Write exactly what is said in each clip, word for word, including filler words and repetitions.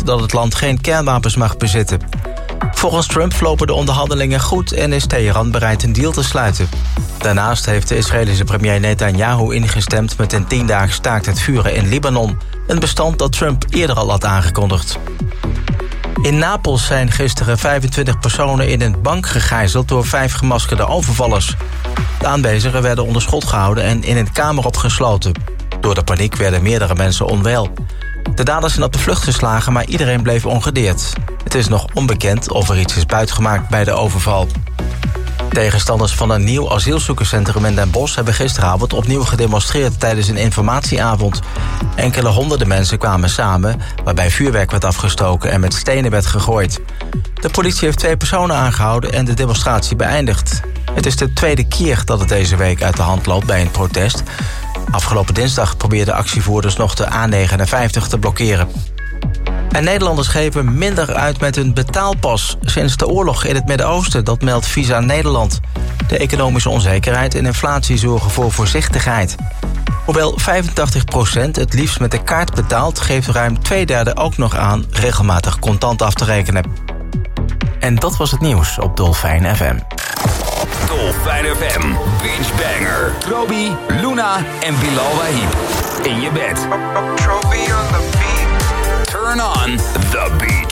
dat het land geen kernwapens mag bezitten. Volgens Trump lopen de onderhandelingen goed en is Teheran bereid een deal te sluiten. Daarnaast heeft de Israëlische premier Netanyahu ingestemd met een tiendaags staakt het vuren in Libanon. Een bestand dat Trump eerder al had aangekondigd. In Napels zijn gisteren vijfentwintig personen in een bank gegijzeld door vijf gemaskerde overvallers. De aanwezigen werden onder schot gehouden en in een kamer opgesloten. Door de paniek werden meerdere mensen onwel. De daders zijn op de vlucht geslagen, maar iedereen bleef ongedeerd. Het is nog onbekend of er iets is buitgemaakt bij de overval. Tegenstanders van een nieuw asielzoekerscentrum in Den Bosch hebben gisteravond opnieuw gedemonstreerd tijdens een informatieavond. Enkele honderden mensen kwamen samen, waarbij vuurwerk werd afgestoken en met stenen werd gegooid. De politie heeft twee personen aangehouden en de demonstratie beëindigd. Het is de tweede keer dat het deze week uit de hand loopt bij een protest. Afgelopen dinsdag probeerden actievoerders nog de A negenenvijftig te blokkeren. En Nederlanders geven minder uit met hun betaalpas sinds de oorlog in het Midden-Oosten. Dat meldt Visa Nederland. De economische onzekerheid en inflatie zorgen voor voorzichtigheid. Hoewel vijfentachtig procent het liefst met de kaart betaalt, geeft ruim twee derde ook nog aan regelmatig contant af te rekenen. En dat was het nieuws op Dolfijn F M. Dolfijn F M, Beach Banger. Trobi, Luna en Bilal Wahib. In je bed. Trophy on the beat. Turn on the beach.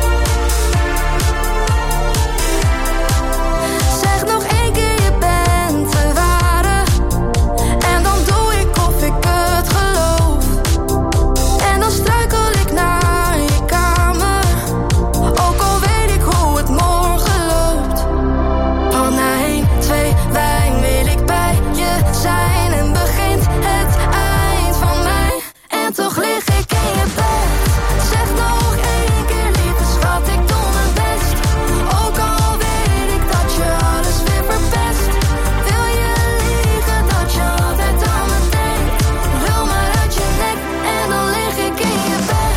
Zeg nog één keer, je bent te ware. En dan doe ik of ik het geloof. En dan struikel ik naar je kamer. Ook al weet ik hoe het morgen loopt. Al na één, twee wijn wil ik bij je zijn. En begint het eind van mij. En toch lig ik in je bed. Zeg nog één keer, lieve schat, ik doe mijn best. Ook al weet ik dat je alles weer verpest. Wil je liegen dat je altijd aan me denkt? Wil maar uit je nek en dan lig ik in je bed.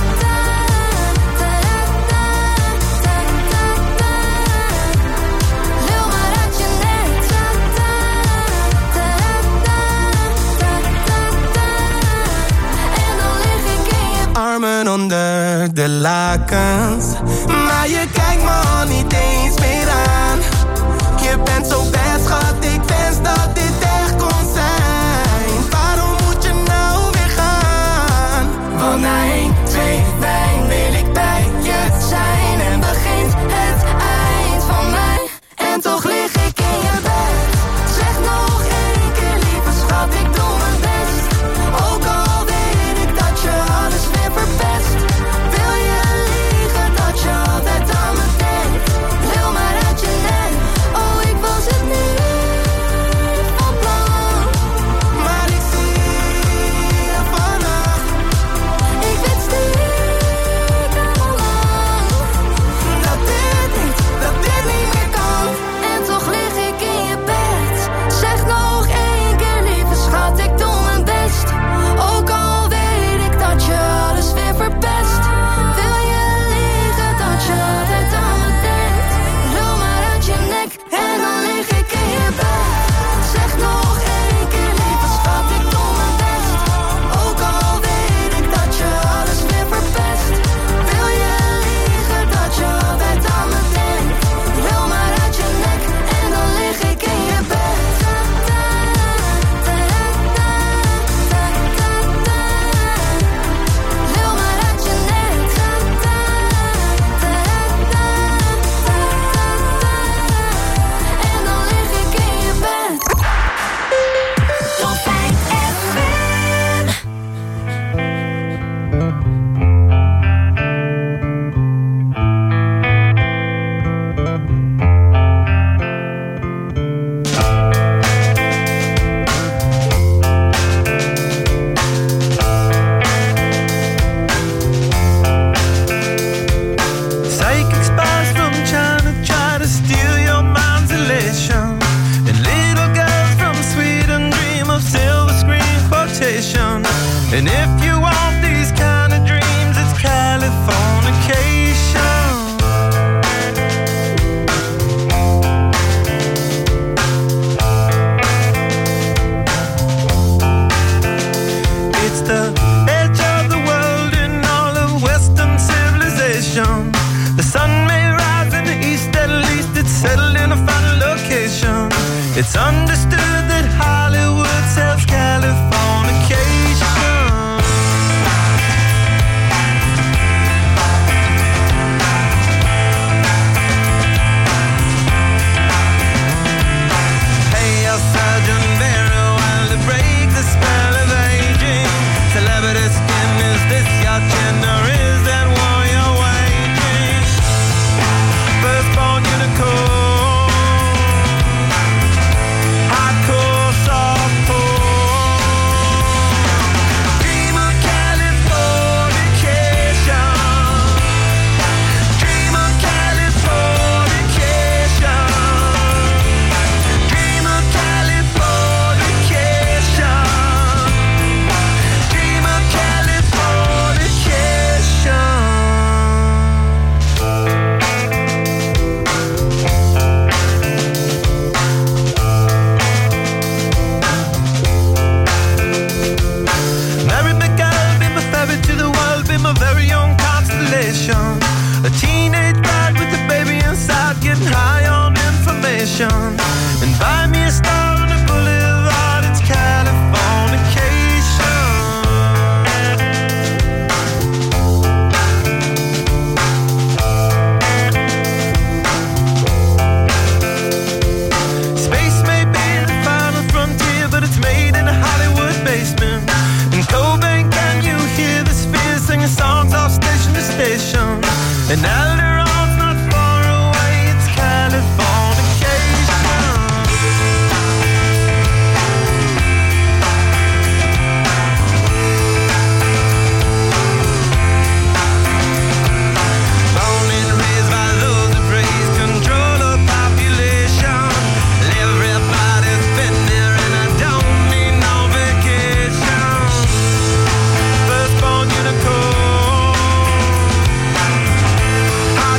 Wil maar uit je nek. En dan lig ik in je bed. Armen onder de lakens, maar je kijkt me al niet eens meer aan. Je bent zo best, schat, ik wens dat dit echt kon zijn. Waarom moet je nou weer gaan? Want na één, twee wijn wil ik bij je zijn. En begint het eind van mij. En toch lig ik in je bed. Zeg nog één keer, lieve schat, ik doe mijn best. Ook al weet ik dat je alles weer verpest. Wil je liegen dat je altijd aan me denkt? Wil maar uit je nek. Oh, ik was het niet. station. The sun may rise in the east, at least it's settled in a final location. It's understood that Hollywood sells Californication. Hey, our surgeon very well to break the spell of aging. Celebrity skin, is this your gender? Is that war you're waging? Firstborn unicorn, hardcore softcore. Dream of Californication. Dream of Californication. Dream of Californication. Dream of Californication. Mary McGill, be my ferry to the world, be my very own constellation. A teenage bride with a baby inside, getting high on information. And buy me a star on the boulevard, it's Californication. Space may be the final frontier, but it's made in a Hollywood basement. In Cobain, can you hear the spheres singing songs off station to station? And Alderon's not far away, it's Californication. Born and raised by those who praise control of population. Everybody's been there and I don't need no vacation. Firstborn unicorn,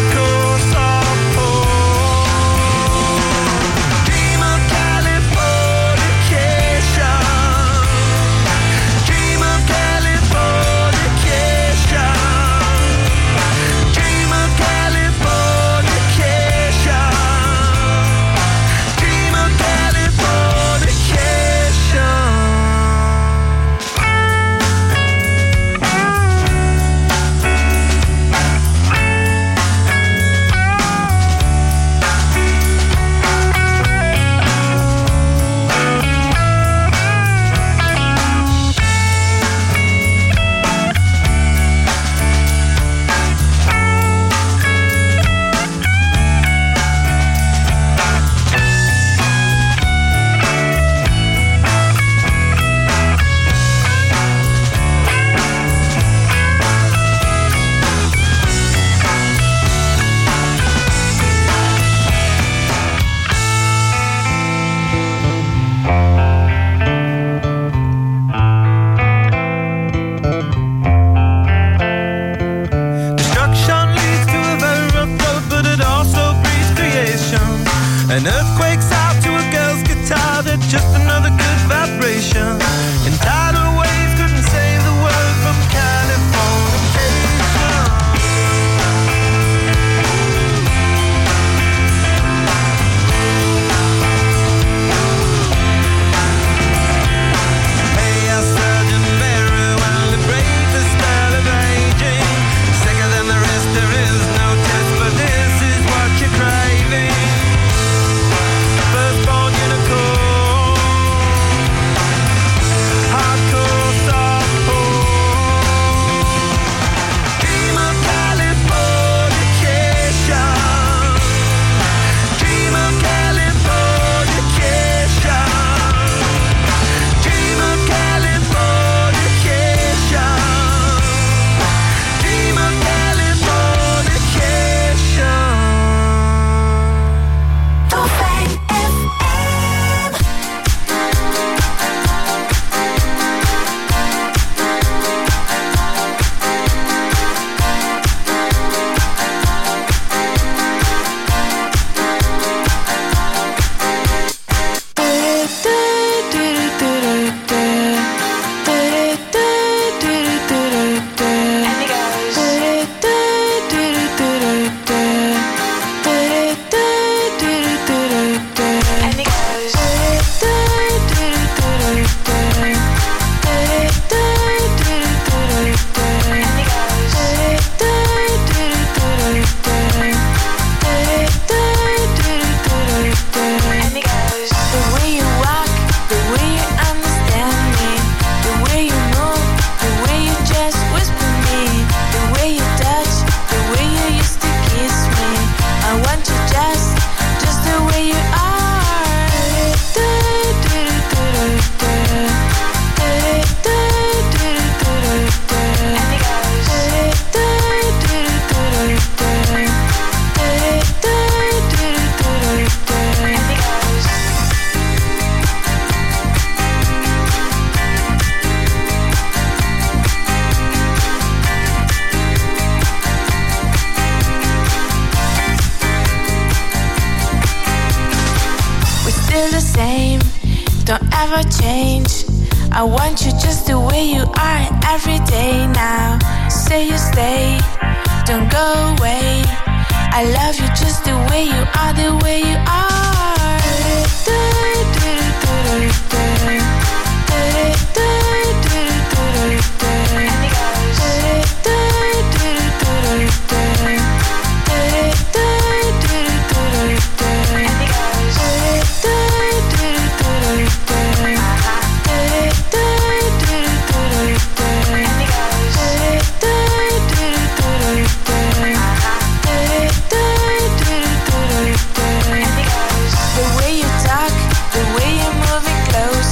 don't ever change. I want you just the way you are every day now. Say you stay, don't go away. I love you just the way you are, the way you are. Do, do, do, do, do, do, do, do, do, do, do. And it goes. Do, do, do, do, do, do, do, do, do, do, do. And it goes. Do, do, do, do, do, do, do, do, do, do. And it goes. Do, do, do, do, do. The way you talk, the way you're moving close,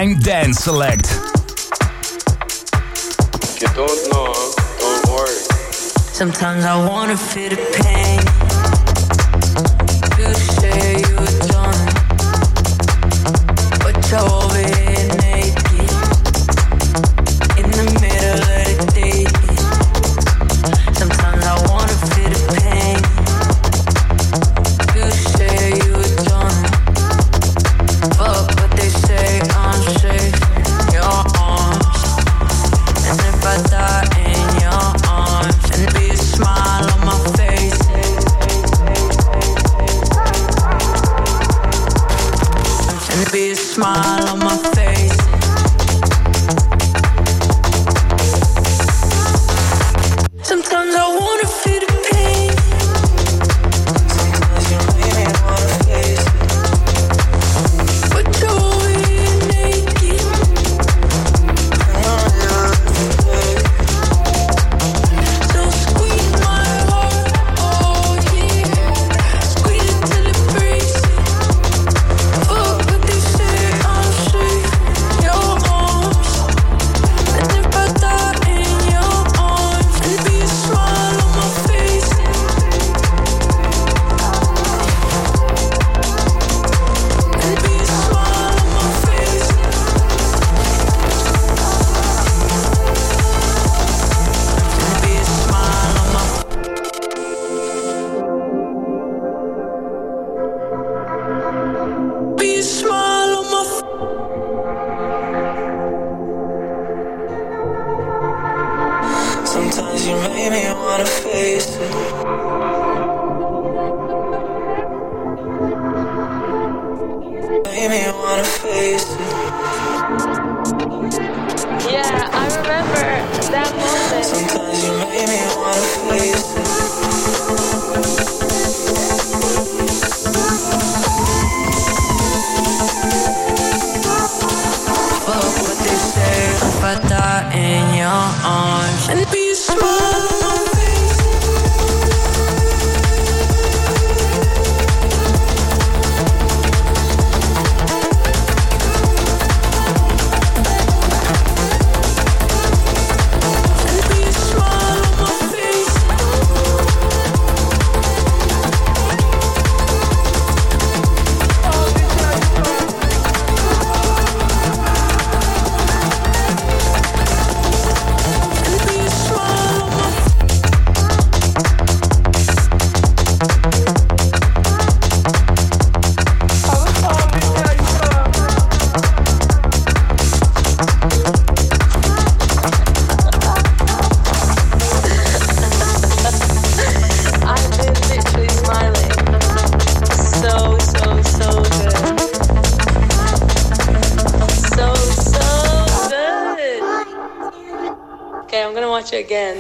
Time Dance Select. You don't know, don't worry. Sometimes I wanna feel the pain. You say you're done, but you're over here naked in the middle of the day. Sometimes I wanna feel the pain. You say you're done, fuck what they say, I'm safe in your arms. And if I die in your arms, and be a smile on my face. And be a smile on my face. Sometimes I wanna feel the pain. Sometimes you really wanna face it. But you're here naked. So squeeze my heart, oh yeah. Squeeze it till it breaks it. Fuck what they say, I'm safe in your arms. And if I die in your arms, and be a smile on my face. And be a smile on my face. And be a smile on my Be a smile on my face. Sometimes you make me wanna face it. Make me wanna face it. Yeah, I remember that moment. Sometimes you make me wanna face it. Fuck what they say, if I die in your arms, and be a smile on my face. And be a smile on my face. And be a smile on my face. I've been literally smiling. So, so, so good. So, so good. Okay, I'm gonna watch it again.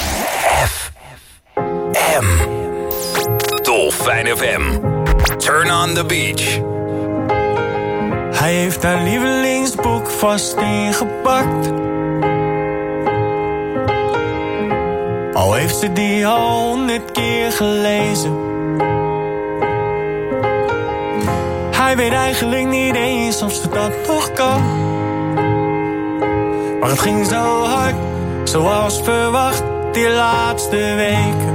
M. Dolfijn F M. Turn on the beach. Hij heeft haar lievelingsboek vast ingepakt. Al heeft ze die al honderd keer gelezen. Hij weet eigenlijk niet eens of ze dat nog kan. Maar het ging zo hard, zoals verwacht, die laatste weken.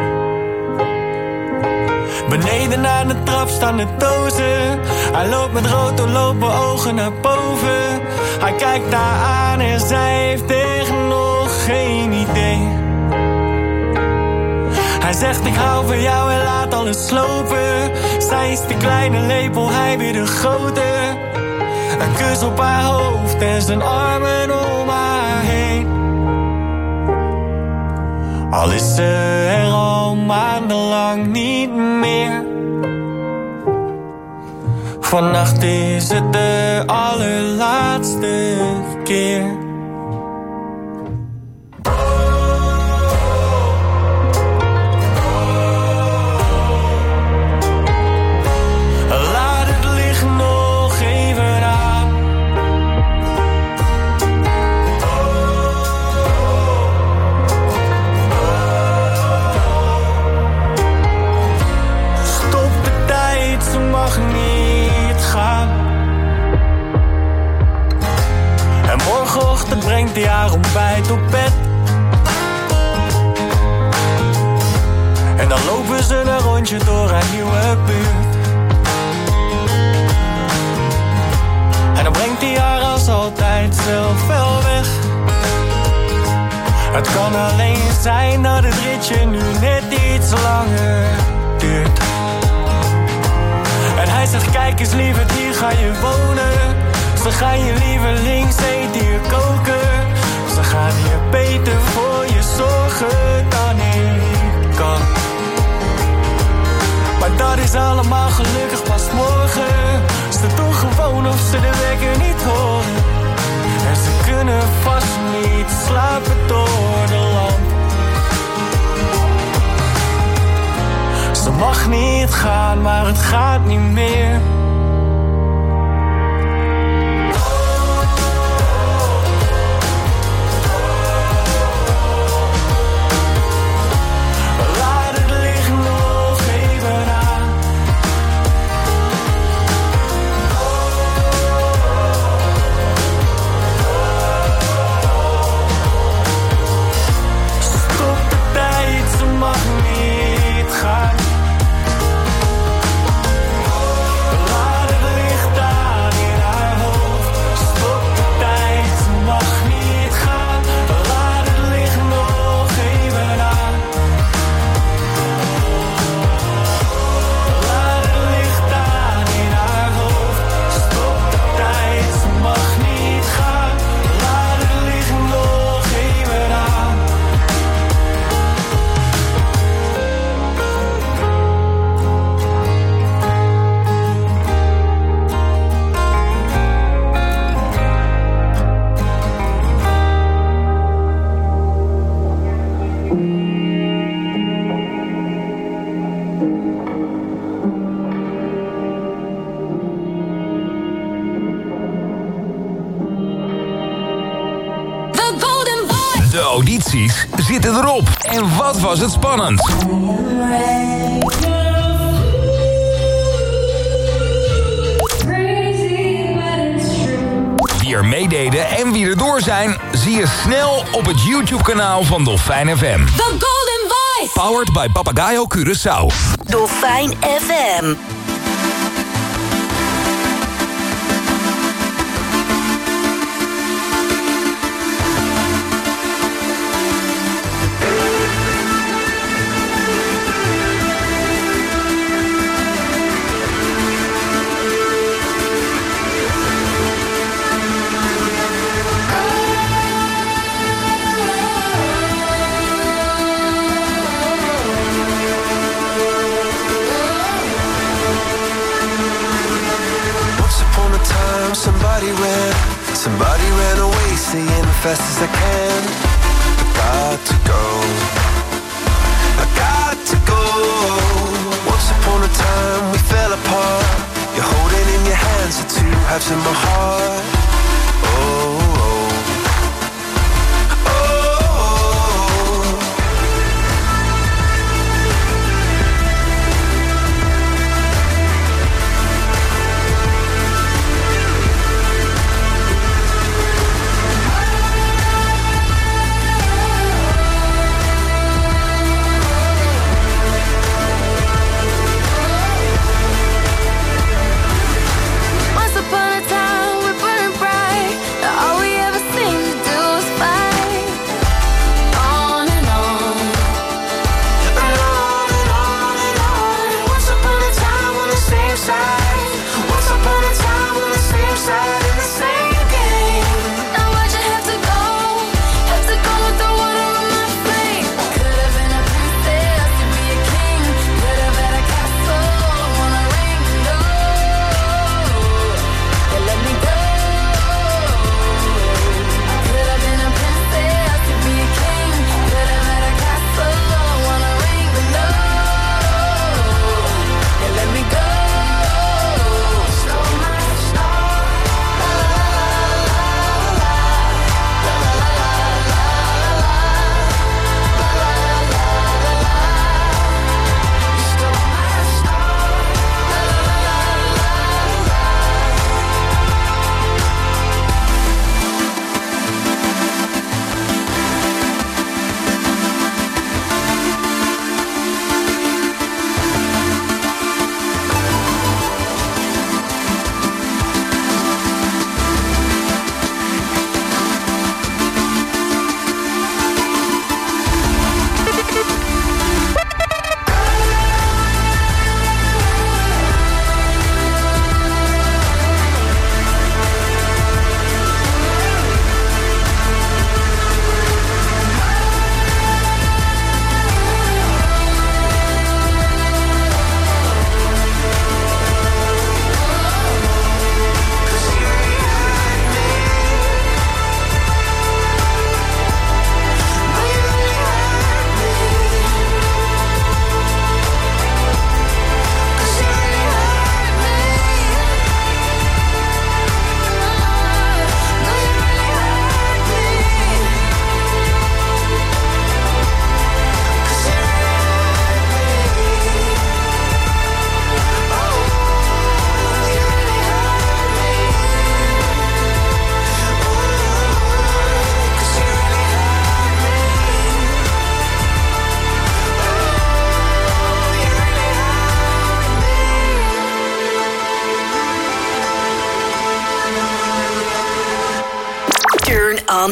Beneden naar de trap staan de dozen. Hij loopt met rood doorlopen ogen naar boven. Hij kijkt haar aan en zij heeft echt nog geen idee. Hij zegt ik hou van jou en laat alles slopen. Zij is de kleine lepel, hij weer de grote. Een kus op haar hoofd en zijn armen om haar heen. Al is ze er al maandenlang niet meer. Vannacht is het de allerlaatste keer. Laat het licht nog even aan. Stop de tijd, ze mag niet gaan. jaar ontbijt op bed. En dan lopen ze een rondje door haar nieuwe buurt. En dan brengt hij haar als altijd zelf wel weg. Het kan alleen zijn dat het ritje nu net iets langer duurt. En hij zegt kijk eens lieverd, hier ga je wonen. Ze gaan je lievelings eten hier koken. Ze gaan hier beter voor je zorgen dan ik kan. Maar dat is allemaal gelukkig pas morgen. Ze doen gewoon of ze de wekker niet horen. En ze kunnen vast niet slapen door de lamp. Ze mag niet gaan, maar het gaat niet meer. Audities zitten erop. En wat was het spannend? Wie er meededen en wie er door zijn, zie je snel op het YouTube-kanaal van Dolfijn F M. The Golden Voice. Powered by Papagayo Curaçao. Dolfijn F M. Somebody ran, somebody ran away, saying fast as I can. I got to go, I got to go. Once upon a time we fell apart. You're holding in your hands the two halves of my heart. Oh, oh. Once upon a time, we're burning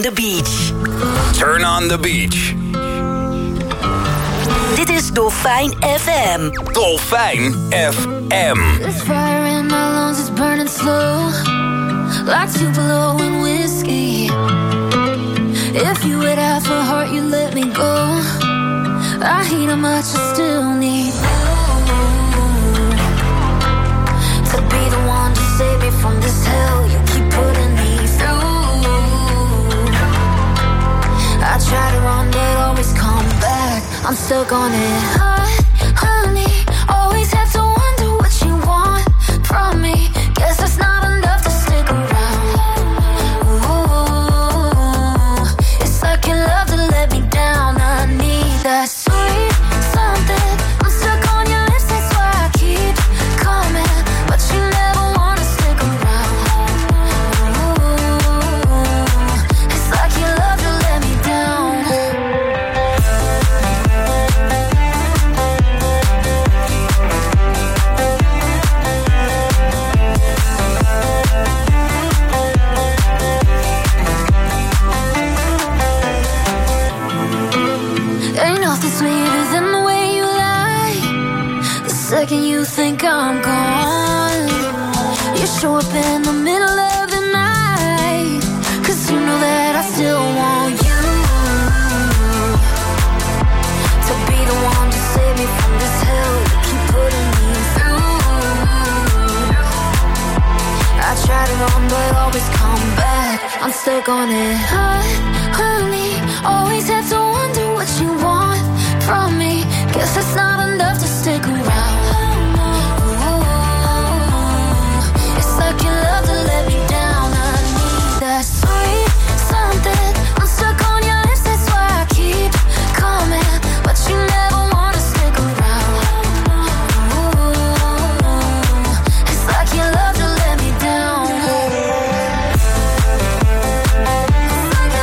on the Beach. Turn on the Beach. Dit is Dolfijn F M. Dolfijn F M. This fire in my lungs is burning slow, like Tupelo and whiskey. If you would have a heart, you let me go. I hate how much I still need you to be the one to save me from this hell you keep putting me through. I try to run but always come back. I'm stuck on it. Hot, honey, always have to wonder what you want from me. Guess that's not enough to stick around. Ooh, it's like your love to let me down. I need that sweet something. I'm stuck on your lips, that's why I keep coming, but you never wanna stick around. Ooh, it's like your love to let me down. Ain't nothing sweeter than the way you lie. The second you think I'm gone, you show up in the middle of the night, 'cause you know that I still want you to be the one to save me from this hell you keep putting me through. I try to run but always come back. I'm stuck on it. Hot, honey, always have to wonder what you want from me. Guess it's not enough to stick around. Ooh, it's like your love to let me down. I need that sweet something. I'm stuck on your lips, that's why I keep coming, but you never wanna stick around. Ooh, it's like your love to let me down. It's like your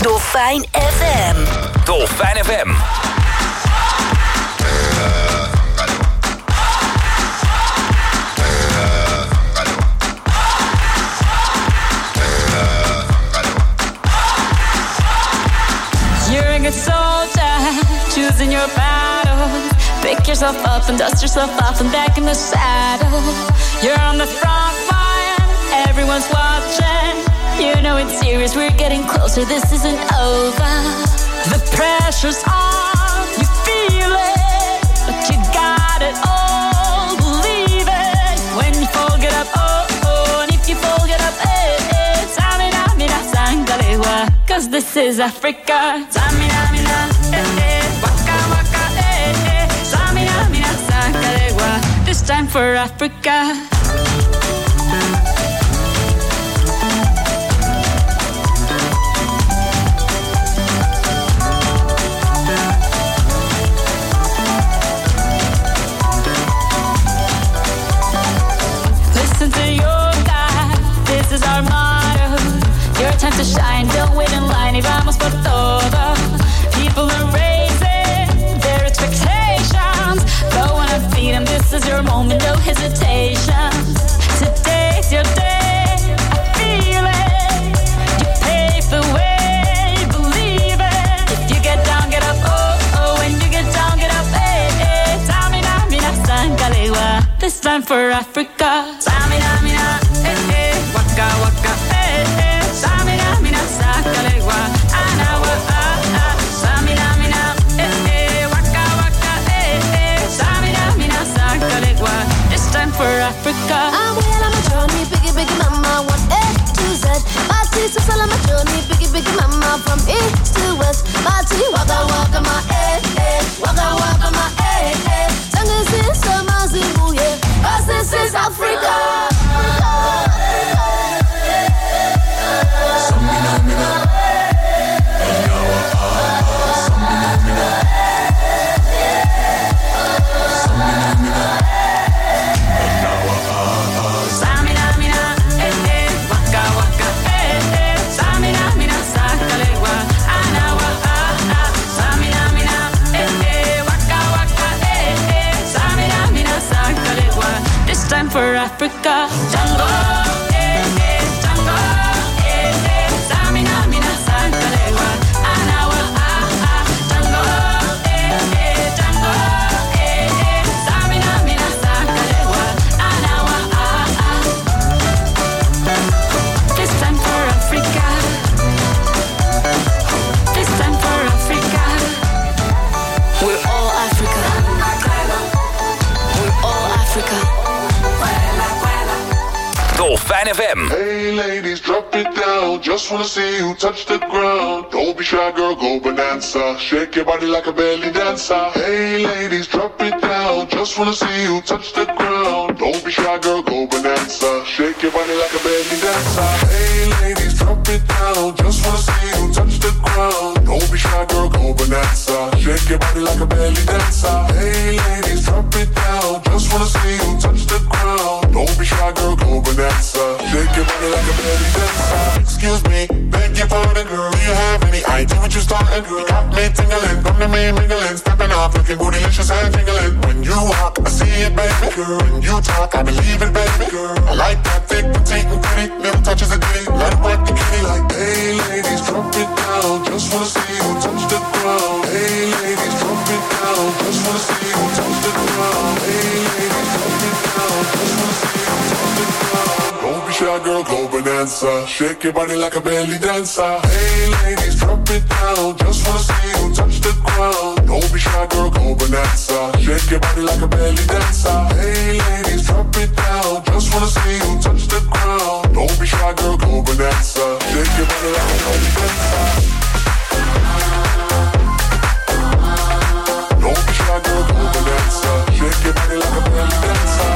Dolfijn F M. Dolfijn F M. You're a good soldier, choosing your battle. Pick yourself up and dust yourself off and back in the saddle. You're on the front line, everyone's watching. You know it's serious, we're getting closer, this isn't over. The pressure's on, you feel it, but you got it all, believe it. When you fall, get up, oh, oh, and if you fall, get up, eh, eh. Tamina, mina, sangalewa, cause this is Africa. Tamina, mina, eh, eh, waka, waka, eh, eh. Tamina, mina, sangalewa, this time for Africa. This is our motto. Your time to shine, don't wait in line. Y vamos por todo. People are raising their expectations. Go on and feed them. This is your moment, no hesitation. Today's your day, I feel it. You pave the way, believe it. If you get down, get up, oh, oh. When you get down, get up, eh, eh. Tamina, mina, sangalewa. This time for Africa. Tamina, mina, eh, eh. Waka waka eh eh, samina mina sakalewa, anawa ah ah, samina mina eh eh, waka waka eh eh, samina mina sakalewa. This time for Africa. I'm well on my journey, biggie biggie mama, one A to Z. My teeth are on my journey, biggie biggie mama, from east to west. My teeth waka waka my eh eh, waka waka my eh eh. Tango is summer Zimbabwe, 'cause this is Africa. Time for Africa. Tango, eh, eh, tango, eh, eh. Samina, mina, sangalewa. Anawa, ah, ah. Tango, eh, eh, tango, eh, eh. Samina, mina, sangalewa. Anawa, ah, ah. This time for Africa. This time for Africa. We're all Africa. We're all Africa. Dolfijn F M. Hey ladies, drop it down. Just wanna see you touch the ground. Don't be shy, girl, go bonanza. Shake your body like a belly dancer. Hey ladies, drop it down. Just wanna see you touch the ground. Don't be shy, girl, go bonanza. Shake your body like a belly dancer. Hey ladies, drop it down. Just wanna see you touch the ground. Don't be shy, girl, go bonanza. Shake your body like a belly dancer. Hey ladies, drop it down. Just wanna see you touch the ground. Don't be shy, girl, go bonanza. Shake your body like a belly dancer. Excuse me, beg your pardon, girl. Do you have any idea what you starting, girl? You got me tingling, come to me mingling, stepping off, looking bootylicious and tingling. When you walk, I see it, baby, girl. When you talk, I believe it, baby, girl. I like that thick, petite, and pretty. Little touches of ditty, let it work the kitty like. Hey ladies, drop it down. Just wanna see you touch the ground. Hey ladies, drop it down. Just wanna see you touch the ground. Hey ladies, drop it down. Just wanna see you touch the ground. Don't be shy, girl, go bonanza. Shake your body like a belly dancer. Hey ladies, drop it down. Just wanna see you touch the ground. Don't be shy, girl, go bonanza. Shake your body like a belly dancer. Hey ladies, drop it down. Just wanna see you touch the ground. Don't be shy, girl, go bonanza. Shake your body like a belly dancer. Don't be shy, girl, go bonanza. Shake your body like a belly dancer.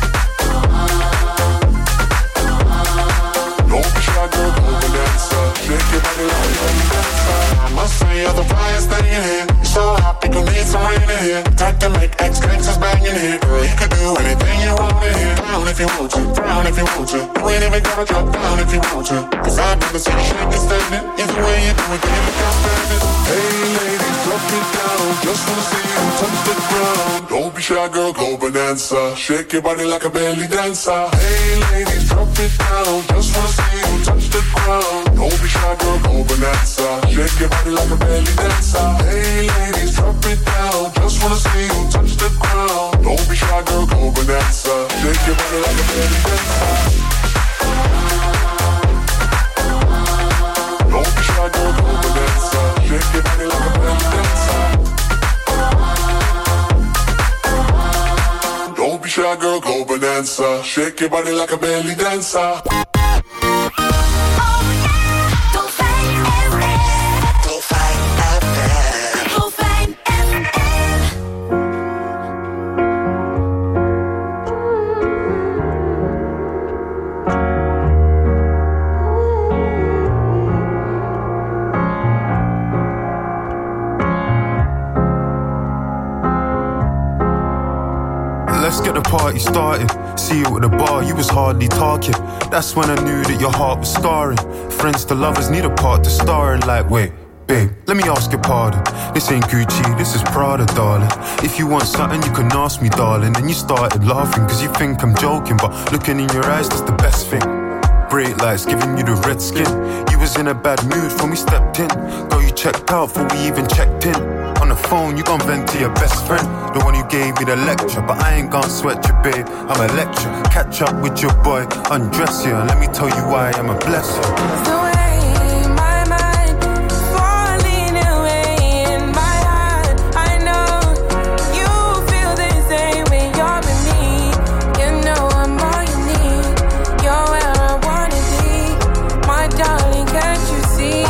Don't be shy, girl, go bonanza. Shake your body like a belly dancer. I must say you're the flyest thing in here. You're so hot, people need some rain in here. Type to make ex-gangsters bang in here. Girl, you could do anything you want in here. Down if you want to, down if you want to. You ain't even gotta drop down if you want to. 'Cause I've never seen you shake it standing. Either way you do and can't stand it. Hey ladies, drop it down. Just wanna see you touch the ground. Don't be shy, girl, go bonanza. Shake your body like a belly dancer. Hey ladies, drop it down. Just wanna see you touch the ground. Don't be shy, girl, go bonanza. Shake your body like a belly dancer. Hey ladies, drop it down. Just wanna see you touch the ground. Don't be shy, girl, go bonanza. Shake your body like a belly dancer. Don't be shy, girl, go bonanza. Shake your body like a belly dancer. Don't be shy, girl, go bonanza. Shake your body like a belly dancer. Let's get the party started. See you at the bar, you was hardly talking. That's when I knew that your heart was scarring. Friends to lovers need a part to star in. Like, wait, babe, let me ask your pardon. This ain't Gucci, this is Prada, darling. If you want something, you can ask me, darling. Then you started laughing, cause you think I'm joking. But looking in your eyes, that's the best thing. Bright lights giving you the red skin. You was in a bad mood when we stepped in. Girl, you checked out before we even checked in. On the phone, you gon' vent to your best friend, the one who gave me the lecture. But I ain't gon' sweat you, babe, I'm a lecture. Catch up with your boy, undress you, and let me tell you why I'm a blessing. The way my mind falling away in my heart, I know you feel the same when you're with me. You know I'm all you need. You're where I wanna be, my darling. Can't you see?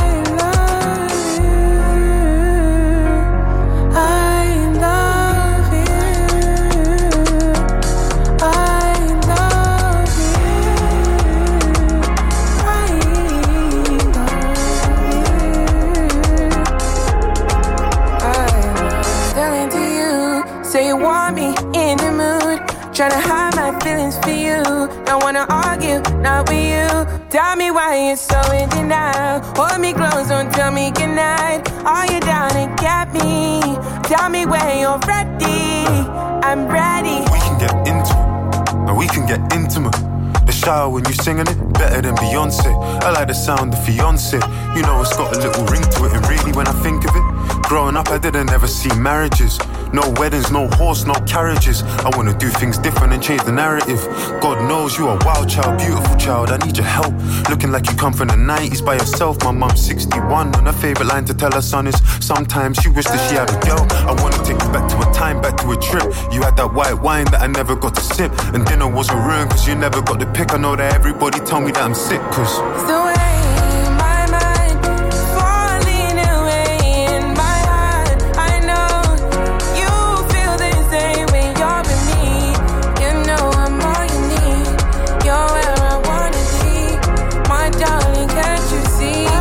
Tryna hide my feelings for you. Don't wanna argue, not with you. Tell me why you're so in denial. Hold me close, don't tell me goodnight. Are you down and get me? Tell me when you're ready. I'm ready. We can get into it, and we can get intimate. The shower when you singing it, better than Beyonce. I like the sound of fiance. You know it's got a little ring to it, and really when I think of it, growing up I didn't ever see marriages. No weddings, no horse, no carriages. I wanna do things different and change the narrative. God knows you are a wild child, beautiful child. I need your help. Looking like you come from the nineties by yourself. My mom's sixty-one, and her favorite line to tell her son is sometimes she wished that she had a girl. I wanna take you back to a time, back to a trip. You had that white wine that I never got to sip, and dinner was a ruin cause you never got the pick. I know that everybody tell me that I'm sick cause the way my mind falling away in my heart, I know you feel the same when you're with me. You know I'm all you need. You're where I wanna be, my darling. Can't you see? I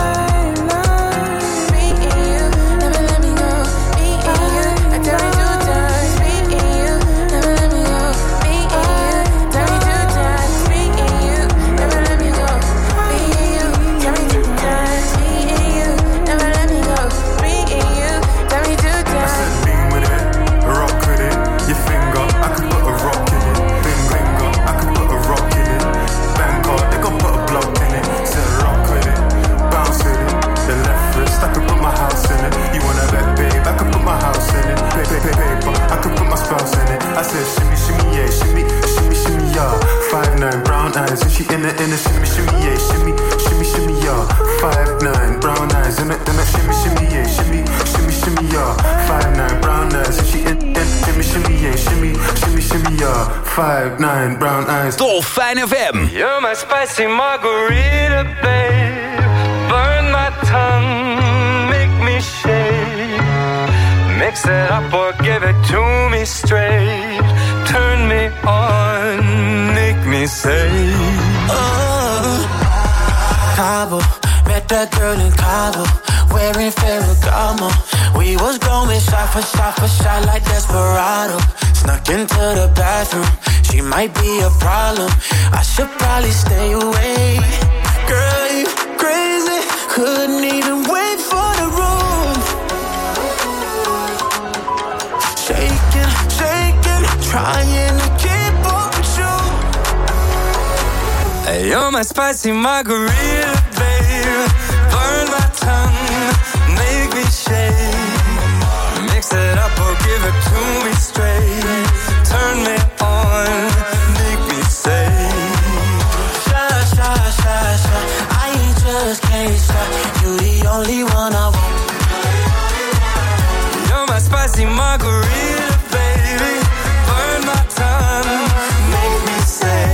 love me and you, never let me go. Me and you, I tell you two times. Me and you, never let me go. Me and you, tell me two times. Me and you, never let me go. Me and you, tell me two times. Me and you, never let me go. Me and you, tell me two times. I said lean with it, rock with it. Your finger, I could put a rock in it. Finger, I could put a rock in it. Bangkok, they gon' put a block in it. Said rock with it, bounce with it. The left wrist, I could put my house in it. You wanna bet, babe, I could put my house in it. Paper, paper, I could put my spouse in it. I said shimmy, shimmy, yeah, shimmy, shimmy, shimmy, yeah. Five nine, brown eyes, and she in it, in it, shimmy, shimmy, yeah, shimmy, shimmy, shimmy, yeah. Five nine, brown eyes, in it, in it, shimmy, shimmy, yeah, shimmy, shimmy, shimmy, yeah. Five nine, brown eyes, and she in it, shimmy, shimmy, yeah, shimmy, shimmy, shimmy, yeah. Five nine, brown eyes. Dolfijn F M. You're my spicy margarita, babe. Burn my tongue, make me shake. Mix it up or give it to me straight. Turn me on, make me say, oh. Cabo, met that girl in Cabo, wearing Ferragamo. We was going shot for shot for shot like Desperado. Snuck into the bathroom, she might be a problem. I should probably stay away. Girl, you crazy, couldn't even wait. You're my spicy margarita, babe. Burn my tongue, make me shake. Mix it up or give it to me straight. Turn me on, make me say. Sha, sha, sha, sha. I just can't stop. You the only one I want. You're my spicy margarita, baby. Burn my tongue, make me say.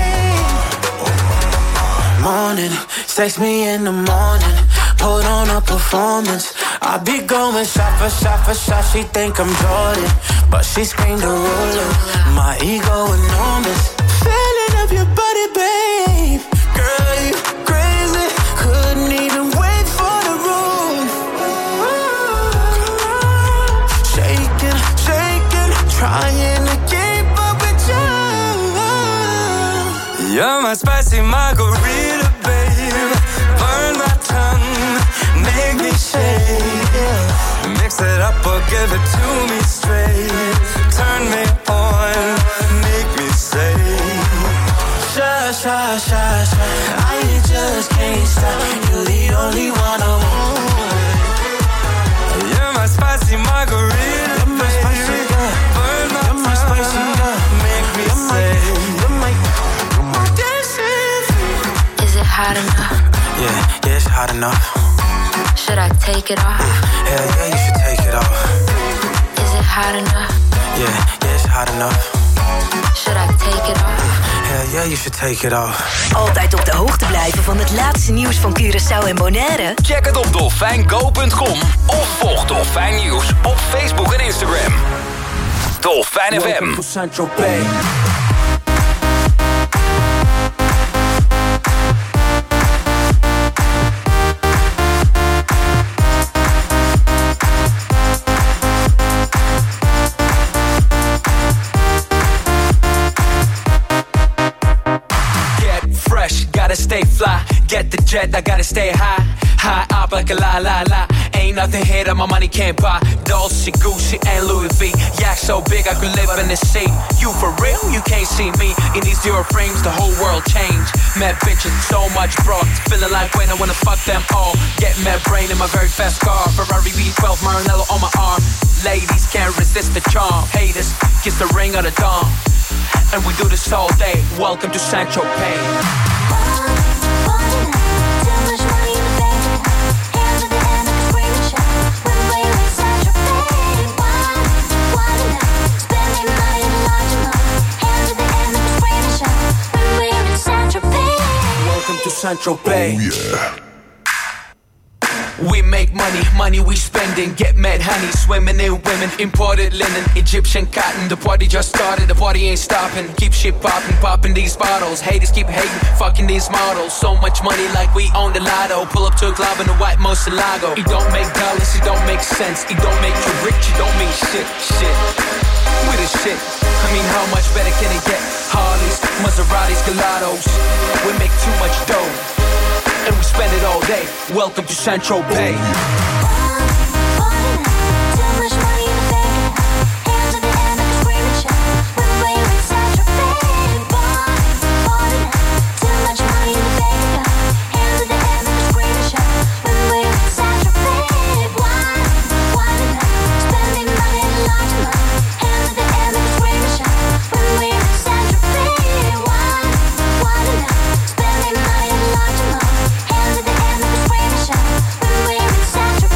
Morning, text me in the morning. Put on a performance. I be going shot for shot for shot. She think I'm Jordan, but she screamed a ruler. My ego enormous. Feeling of your body, babe. Girl, you crazy. Couldn't even wait for the room. Shaking, shaking, trying to keep up with you. You're my spicy margarita, babe. Burn my tongue, make me shake. Mix it up or give it to me straight. Turn me on, make me say. Sha, sha, sha, sha. I just can't stop. You're the only one I want. You're my spicy margarita, You're my spicy girl. burn my You're my spicy girl. make me You're my, say. you're my, you're my dancing. Is it hot enough? Yeah, yeah, it's hot enough. Should I take it off? Hell yeah, you should take it off. Is it hot enough? Yeah, yeah, it's hot enough. Should I take it off? Hell yeah, you should take it off. Altijd op de hoogte blijven van het laatste nieuws van Curaçao en Bonaire? Check het op dolfijn go punt com of volg Dolfijn Nieuws op Facebook en Instagram. Dolfijn F M. Gotta stay fly, get the jet, I gotta stay high. High up like a la la la. Ain't nothing here that my money can't buy. Dolce, Gucci, and Louis V. Yeah, so big I could live in the sea. You for real? You can't see me. In these zero frames, the whole world changed. Mad bitches, so much broad. Feeling like when I wanna fuck them all. Get mad brain in my very fast car. Ferrari V twelve, Maranello on my arm. Ladies can't resist the charm. Haters, kiss the ring of the dawn. And we do this all day. Welcome to Saint-Tropez. Saint-Tropez. Oh, yeah. We make money, money we spending. Get mad honey, swimming in women. Imported linen, Egyptian cotton. The party just started, the party ain't stopping. Keep shit popping, popping these bottles. Haters keep hating, fucking these models. So much money like we own the lotto. Pull up to a club in a white Moselago. It don't make dollars, it don't make sense. It don't make you rich, it don't mean shit, shit. We the shit, I mean how much better can it get? Harleys, Maseratis, Gelatos. We make too much dough and we spend it all day. Welcome to Saint-Tropez. Saint-Tropez.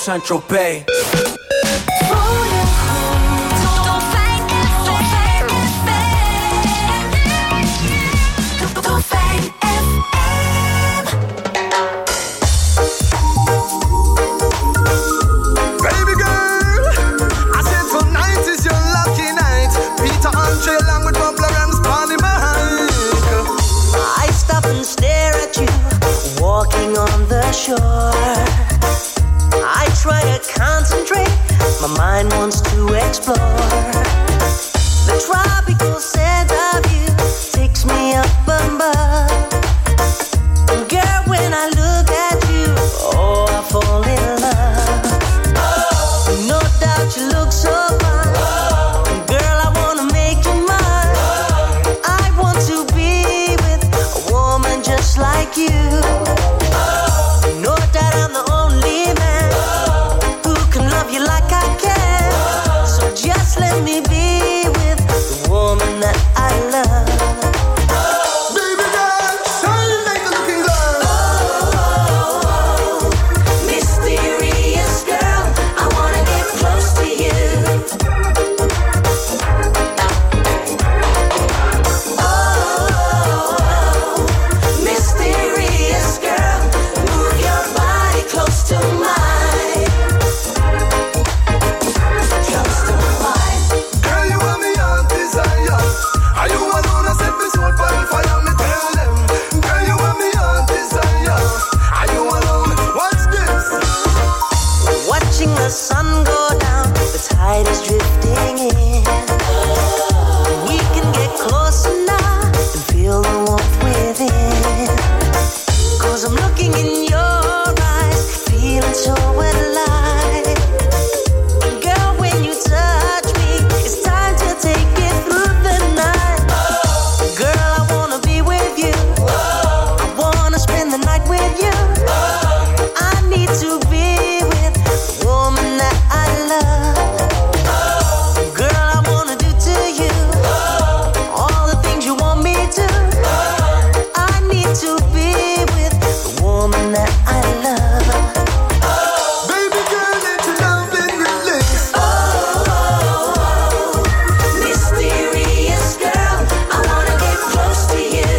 Saint-Tropez. On the shore, I try to concentrate. My mind wants to explore. The tropical scent of you takes me up above. And girl, when I look at you, oh, I fall in love. Oh. No doubt you look so fine. Oh. Girl, I wanna make you mine. Oh. I want to be with a woman just like you. Let me be with the woman that I love. Oh, baby girl, shine like a looking glass. Oh, oh, oh, mysterious girl, I wanna get close to you. Oh, oh, oh, mysterious girl, move your body close to mine. The sun go down, the tide is drifting in. We can get closer now and feel the warmth within. Cause I'm looking in your eyes, feeling so alive. And girl, when you touch me, it's time to take it through the night. Girl, I wanna be with you. I wanna spend the night with you. I need to be with the woman that I love. Oh. Girl, I wanna do to you oh. all the things you want me to. Oh. I need to be with the woman that I love. Oh. Baby girl, let your love been released. Oh, oh, oh, mysterious girl, I wanna get close to you.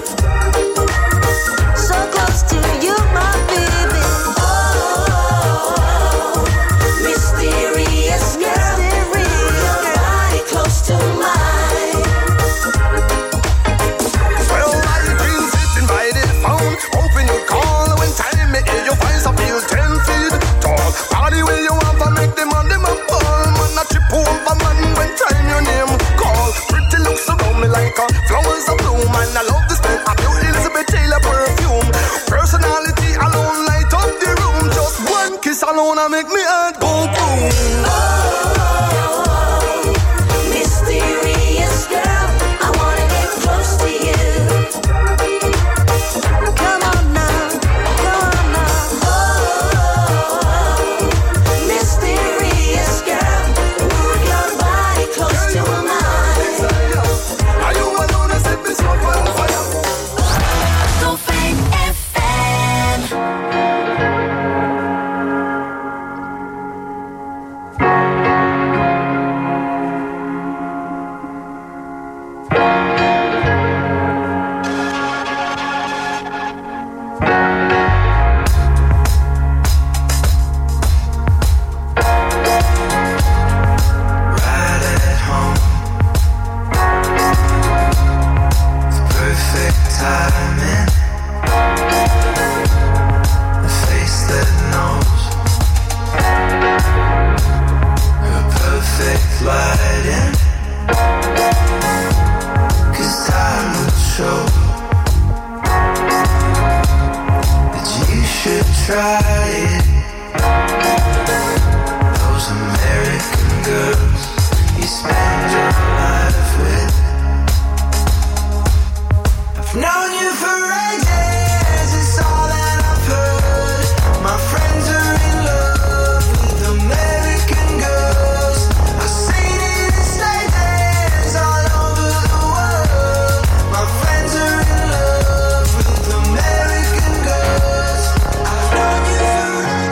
So close to you, my baby. Mysterious girl, move your body close to mine. Well, my dreams sitting by the phone, hoping you call when time me hear your voice. I feel ten feet tall. Body where you want to make them on them a ball. Man, not chip over man when time your name call. Pretty looks around me like a flowers of bloom. And I love the smell of your Elizabeth Taylor perfume. Personality alone light up the room. Just one kiss alone I make me heart go boom. Oh, oh, oh, mysterious girl, I wanna get close to you. Come on now, come on now. Oh, oh, oh, mysterious girl, move your body close to mine. Are you alone? I set this up on fire. Dolfijn F M. Forever.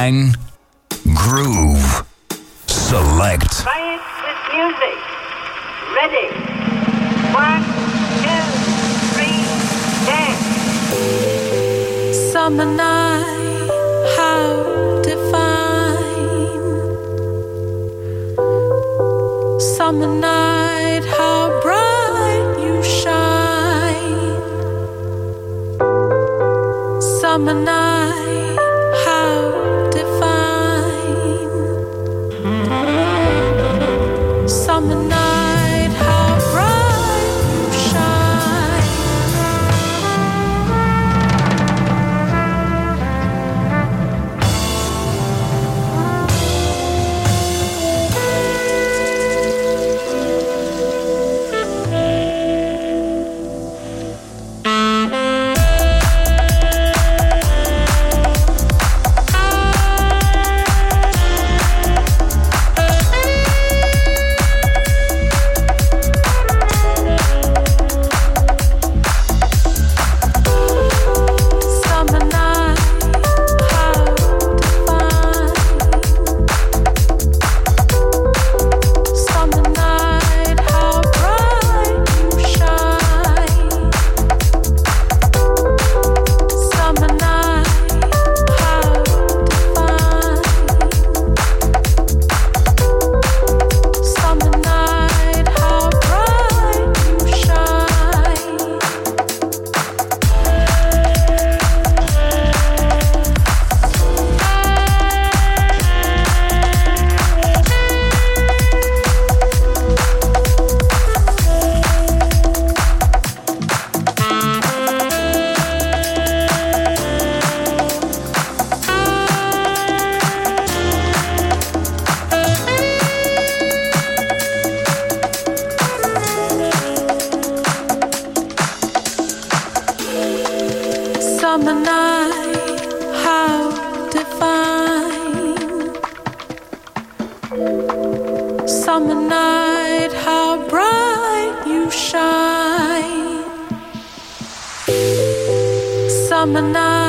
Fine Groove Select. Quiet with music. Ready. One, two, three, dance. Summer night, how divine. Summer night, how bright you shine. Summer night, how divine. Summer night, how bright you shine. Summer night, how divine. Summer night, how bright you shine. Summer night.